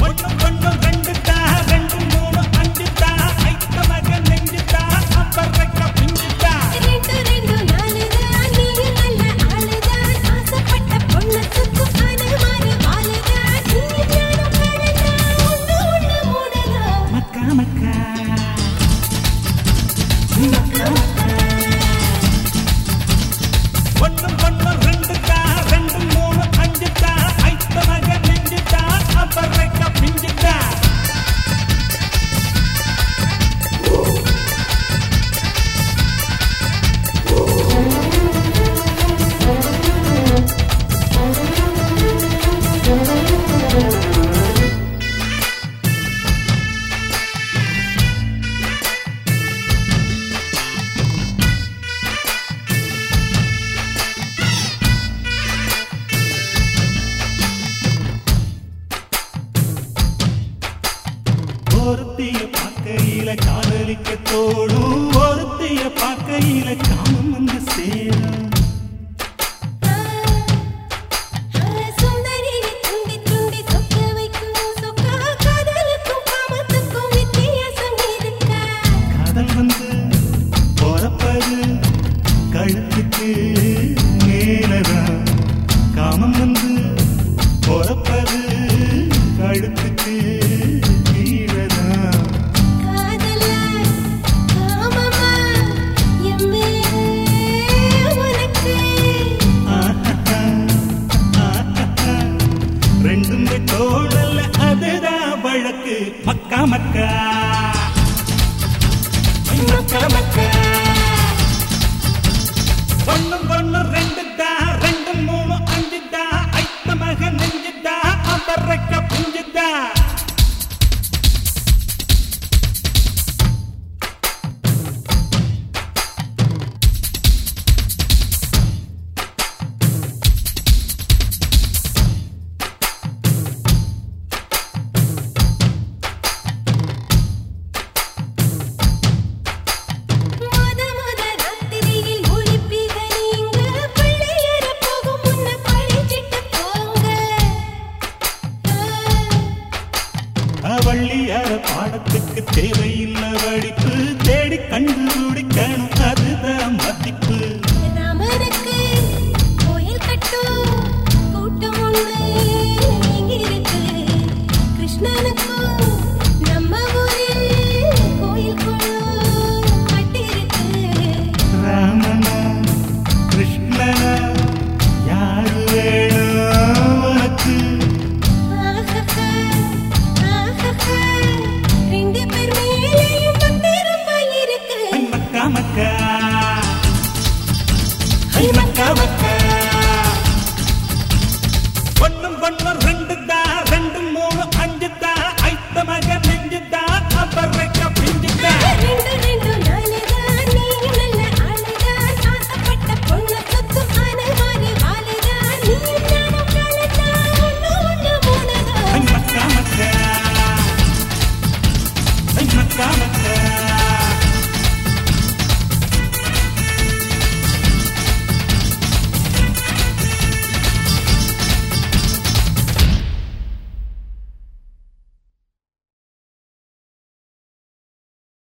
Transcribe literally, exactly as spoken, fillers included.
ஒருத்திய பார்க்கையில காதலிக்க தோடும், ஒருத்திய பார்க்கையில காமம் வந்து சேரும். காதல் வந்து பொறப்பது கழுத்துக்கு மேலதான், காமம் வந்து பொறப்பது கழுத்துக்கு ரெண்டுமே தோழல்ல, அதுதான் வழக்கு. மக்கா மக்கா மக்கா மக்கா ஒண்ணு ஒண்ணு ரெண்டு தான், ரெண்டு மூணு அஞ்சு தான், ஐத்த மக நெஞ்சு தான், அவரைக்க புஞ்சு தான். வள்ளியார பாடத்துக்கு தேவையில்லை வடிப்பு,